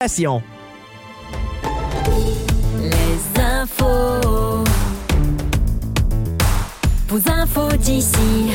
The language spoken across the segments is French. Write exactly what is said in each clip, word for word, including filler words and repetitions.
Les infos. Vos infos d'ici.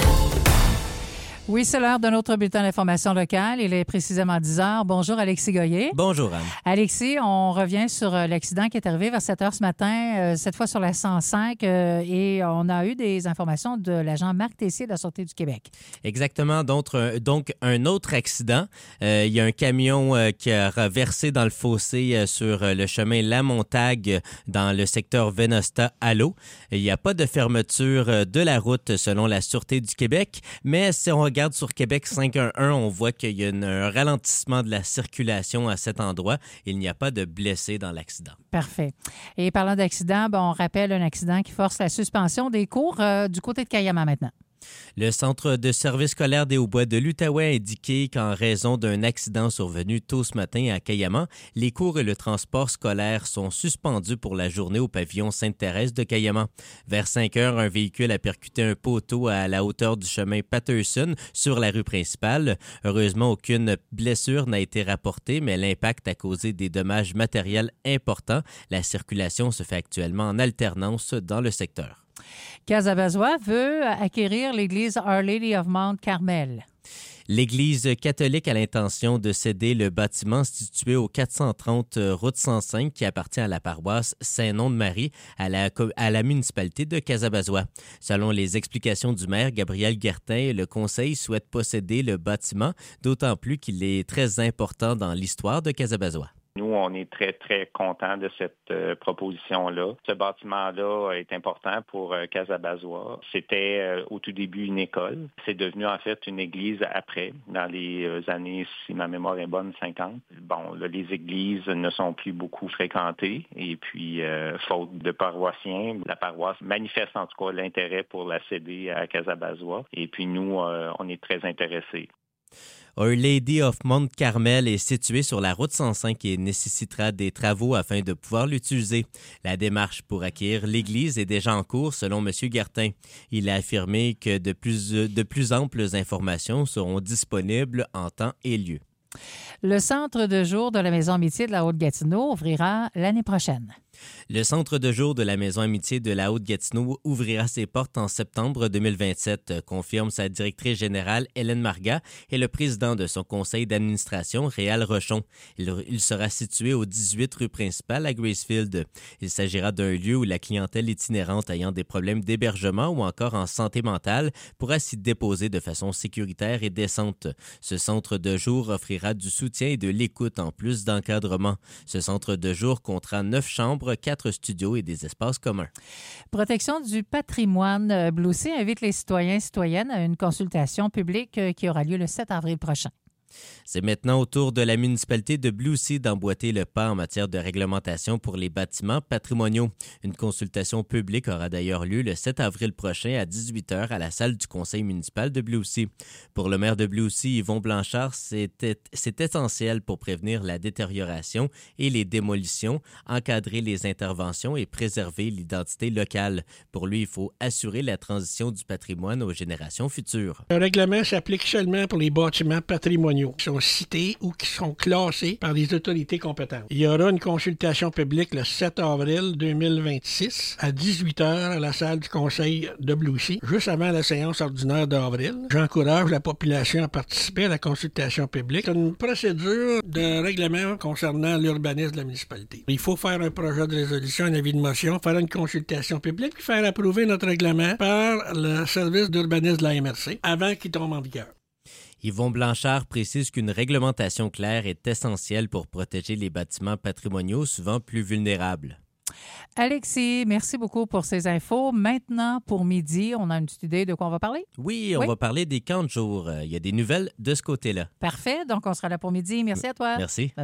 Oui, c'est l'heure de notre bulletin d'information locale. Il est précisément dix heures. Bonjour, Alexis Goyer. Bonjour, Anne. Alexis, on revient sur l'accident qui est arrivé vers sept heures ce matin, euh, cette fois sur la cent cinq, euh, et on a eu des informations de l'agent Marc Tessier de la Sûreté du Québec. Exactement. Donc, un, donc, un autre accident. Euh, il y a un camion euh, qui a versé dans le fossé euh, sur euh, le chemin La Montague dans le secteur Vénosta à l'eau. Il n'y a pas de fermeture euh, de la route selon la Sûreté du Québec, mais si on regarde sur Québec cinq un un, on voit qu'il y a une, un ralentissement de la circulation à cet endroit. Il n'y a pas de blessés dans l'accident. Parfait. Et parlant d'accident, ben, on rappelle un accident qui force la suspension des cours euh, du côté de Cayama maintenant. Le Centre de service scolaire des Hauts-Bois de l'Outaouais a indiqué qu'en raison d'un accident survenu tôt ce matin à Cayama, les cours et le transport scolaire sont suspendus pour la journée au pavillon Sainte-Thérèse de Cayama. Vers cinq heures, un véhicule a percuté un poteau à la hauteur du chemin Patterson sur la rue principale. Heureusement, aucune blessure n'a été rapportée, mais l'impact a causé des dommages matériels importants. La circulation se fait actuellement en alternance dans le secteur. Casabazois veut acquérir l'église Our Lady of Mount Carmel. L'Église catholique a l'intention de céder le bâtiment situé au quatre cent trente route cent cinq qui appartient à la paroisse Saint-Nom-de-Marie à la, à la municipalité de Casabazois. Selon les explications du maire Gabriel Guertin, le conseil souhaite posséder le bâtiment, d'autant plus qu'il est très important dans l'histoire de Casabazois. Nous, on est très, très contents de cette euh, proposition-là. Ce bâtiment-là est important pour euh, Casabazois. C'était euh, au tout début une école. C'est devenu en fait une église après, dans les euh, années, si ma mémoire est bonne, cinquante. Bon, là, les églises ne sont plus beaucoup fréquentées et puis, euh, faute de paroissiens, la paroisse manifeste en tout cas l'intérêt pour la céder à Casabazois. Et puis nous, euh, on est très intéressés. Our Lady of Mount Carmel est située sur la route cent cinq et nécessitera des travaux afin de pouvoir l'utiliser. La démarche pour acquérir l'église est déjà en cours, selon M. Guertin. Il a affirmé que de plus, de plus amples informations seront disponibles en temps et lieu. Le centre de jour de la Maison Amitié de la Haute-Gatineau ouvrira l'année prochaine. Le centre de jour de la Maison Amitié de la Haute-Gatineau ouvrira ses portes en septembre deux mille vingt-sept, confirme sa directrice générale Hélène Marga et le président de son conseil d'administration, Réal Rochon. Il, il sera situé au dix-huit rue principale à Gracefield. Il s'agira d'un lieu où la clientèle itinérante ayant des problèmes d'hébergement ou encore en santé mentale pourra s'y déposer de façon sécuritaire et décente. Ce centre de jour offrira du soutien et de l'écoute en plus d'encadrement. Ce centre de jour comptera neuf chambres, quatre studios et des espaces communs. Protection du patrimoine. Blue Sea invite les citoyens et citoyennes à une consultation publique qui aura lieu le sept avril prochain. C'est maintenant au tour de la municipalité de Blue Sea d'emboîter le pas en matière de réglementation pour les bâtiments patrimoniaux. Une consultation publique aura d'ailleurs lieu le sept avril prochain à dix-huit heures à la salle du conseil municipal de Blue Sea. Pour le maire de Blue Sea, Yvon Blanchard, c'est, c'est essentiel pour prévenir la détérioration et les démolitions, encadrer les interventions et préserver l'identité locale. Pour lui, il faut assurer la transition du patrimoine aux générations futures. Le règlement s'applique seulement pour les bâtiments patrimoniaux qui sont cités ou qui sont classés par les autorités compétentes. Il y aura une consultation publique le sept avril deux mille vingt-six à dix-huit heures à la salle du conseil de Blue Sea, juste avant la séance ordinaire d'avril. J'encourage la population à participer à la consultation publique. C'est une procédure de règlement concernant l'urbanisme de la municipalité. Il faut faire un projet de résolution, un avis de motion, faire une consultation publique, puis faire approuver notre règlement par le service d'urbanisme de la M R C avant qu'il tombe en vigueur. Yvon Blanchard précise qu'une réglementation claire est essentielle pour protéger les bâtiments patrimoniaux souvent plus vulnérables. Alexis, merci beaucoup pour ces infos. Maintenant, pour midi, on a une petite idée de quoi on va parler? Oui, on oui. va parler des camps de jour. Il y a des nouvelles de ce côté-là. Parfait. Donc, on sera là pour midi. Merci à toi. Merci. Bye.